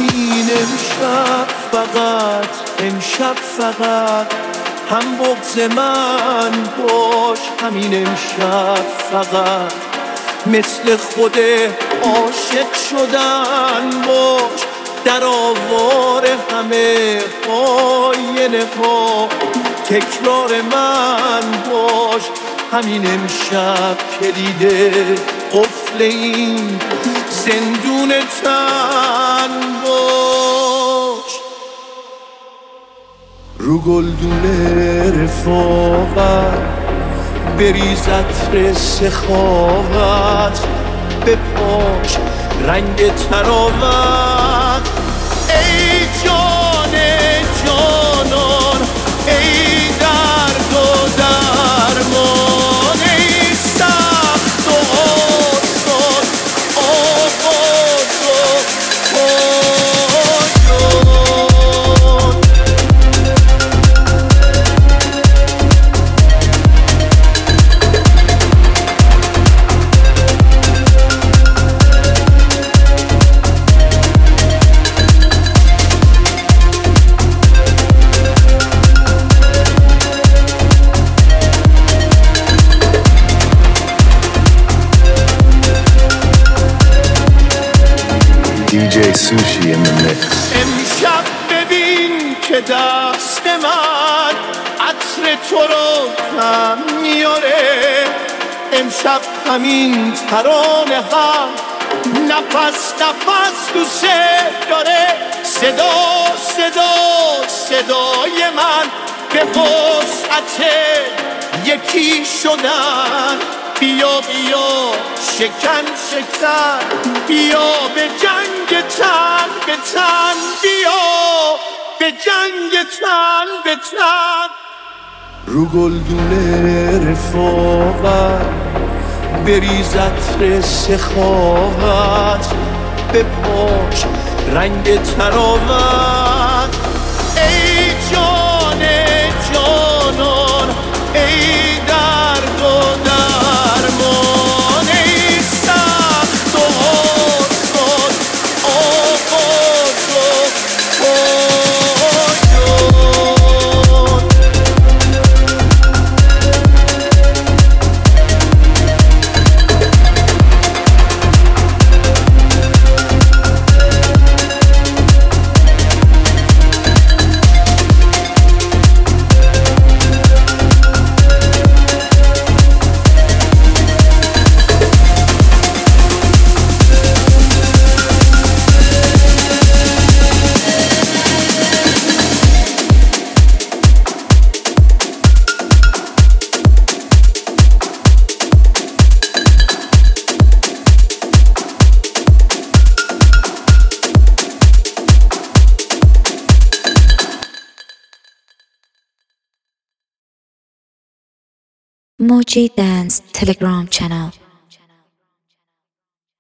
همین امشب فقط هم بغض من باش، همین امشب فقط مثل خود عاشق شدن باش، در آوار همه آینه ها تکرار من باش، همین امشب کلید قفل این زندون تن باش. رو گلدون رفاقت بریز عطر سخاوت، بپاش رنگ تراوت. ای جان جانان، ای درد و درمان، ای سخت و آسان، آغاز و پایان. DJ Sushi in the mix. امشب ببین که دست من عطر تو رو کم میاره، امشب همین ترانه هم نفس نفس دوست داره. صدای من به وسعت یکی شدن. بیا شکن بیا به جنگ تن به تن، بیا به جنگ تن به تن. رو گلدون رفاقت بریز عطر سخاوت، بپاش رنگ تراوت. ای جان جانان، ای درد و درمان، ای سخت و آسان، آغاز و پایان. Moji Dance Telegram channel.